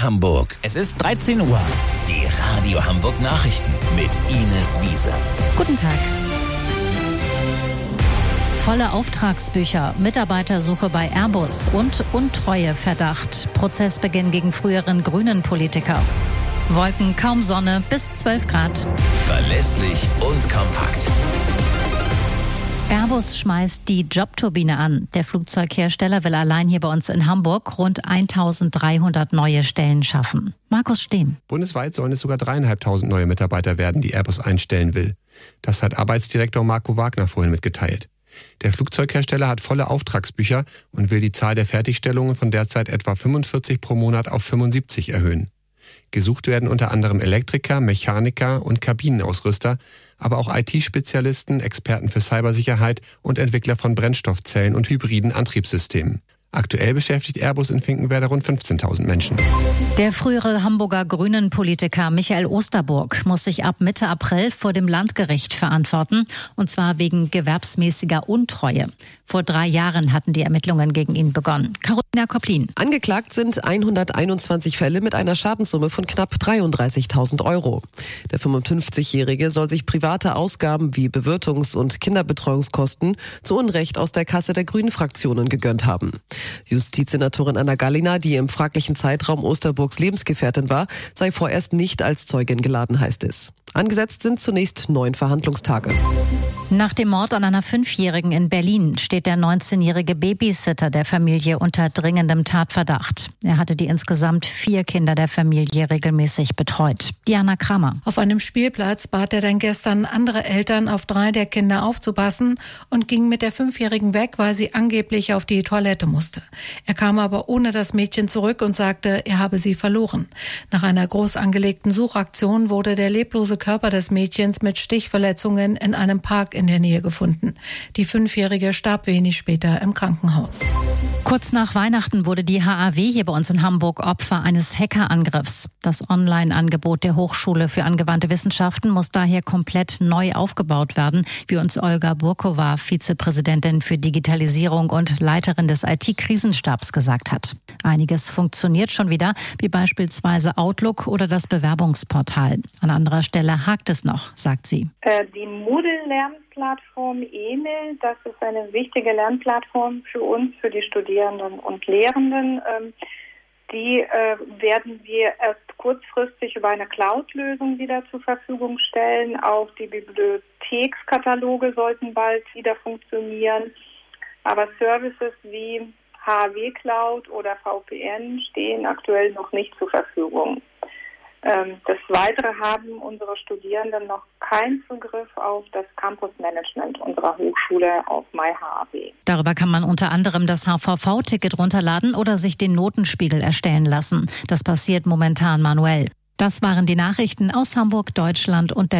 Hamburg. Es ist 13 Uhr. Die Radio Hamburg Nachrichten mit Ines Wiese. Guten Tag. Volle Auftragsbücher, Mitarbeitersuche bei Airbus und Untreueverdacht. Prozessbeginn gegen früheren Grünen-Politiker. Wolken, kaum Sonne, bis 12 Grad. Verlässlich und kompakt. Airbus schmeißt die Jobturbine an. Der Flugzeughersteller will allein hier bei uns in Hamburg rund 1.300 neue Stellen schaffen. Markus Steen. Bundesweit sollen es sogar 3.500 neue Mitarbeiter werden, die Airbus einstellen will. Das hat Arbeitsdirektor Marco Wagner vorhin mitgeteilt. Der Flugzeughersteller hat volle Auftragsbücher und will die Zahl der Fertigstellungen von derzeit etwa 45 pro Monat auf 75 erhöhen. Gesucht werden unter anderem Elektriker, Mechaniker und Kabinenausrüster, aber auch IT-Spezialisten, Experten für Cybersicherheit und Entwickler von Brennstoffzellen und hybriden Antriebssystemen. Aktuell beschäftigt Airbus in Finkenwerder rund 15.000 Menschen. Der frühere Hamburger Grünen-Politiker Michael Osterburg muss sich ab Mitte April vor dem Landgericht verantworten, und zwar wegen gewerbsmäßiger Untreue. Vor 3 Jahren hatten die Ermittlungen gegen ihn begonnen. Carolina Koplin. Angeklagt sind 121 Fälle mit einer Schadenssumme von knapp 33.000 Euro. Der 55-Jährige soll sich private Ausgaben wie Bewirtungs- und Kinderbetreuungskosten zu Unrecht aus der Kasse der Grünen-Fraktionen gegönnt haben. Justizsenatorin Anna Gallina, die im fraglichen Zeitraum Osterburgs Lebensgefährtin war, sei vorerst nicht als Zeugin geladen, heißt es. Angesetzt sind zunächst 9 Verhandlungstage. Nach dem Mord an einer 5-Jährigen in Berlin steht der 19-jährige Babysitter der Familie unter dringendem Tatverdacht. Er hatte die insgesamt 4 Kinder der Familie regelmäßig betreut. Diana Kramer. Auf einem Spielplatz bat er dann gestern andere Eltern, auf 3 der Kinder aufzupassen und ging mit der 5-Jährigen weg, weil sie angeblich auf die Toilette musste. Er kam aber ohne das Mädchen zurück und sagte, er habe sie verloren. Nach einer groß angelegten Suchaktion wurde der leblose Körper des Mädchens mit Stichverletzungen in einem Park in der Nähe gefunden. Die 5-Jährige starb wenig später im Krankenhaus. Kurz nach Weihnachten wurde die HAW hier bei uns in Hamburg Opfer eines Hackerangriffs. Das Online-Angebot der Hochschule für angewandte Wissenschaften muss daher komplett neu aufgebaut werden, wie uns Olga Burkova, Vizepräsidentin für Digitalisierung und Leiterin des IT-Krisenstabs, gesagt hat. Einiges funktioniert schon wieder, wie beispielsweise Outlook oder das Bewerbungsportal. An anderer Stelle hakt es noch, sagt sie. Die Moodle-Lernplattform EMIL, das ist eine wichtige Lernplattform für uns, für die Studierenden und Lehrenden. Die werden wir erst kurzfristig über eine Cloud-Lösung wieder zur Verfügung stellen. Auch die Bibliothekskataloge sollten bald wieder funktionieren. Aber Services wie HAW Cloud oder VPN stehen aktuell noch nicht zur Verfügung. Des Weiteren haben unsere Studierenden noch keinen Zugriff auf das Campusmanagement unserer Hochschule auf MyHAW. Darüber kann man unter anderem das HVV-Ticket runterladen oder sich den Notenspiegel erstellen lassen. Das passiert momentan manuell. Das waren die Nachrichten aus Hamburg, Deutschland und der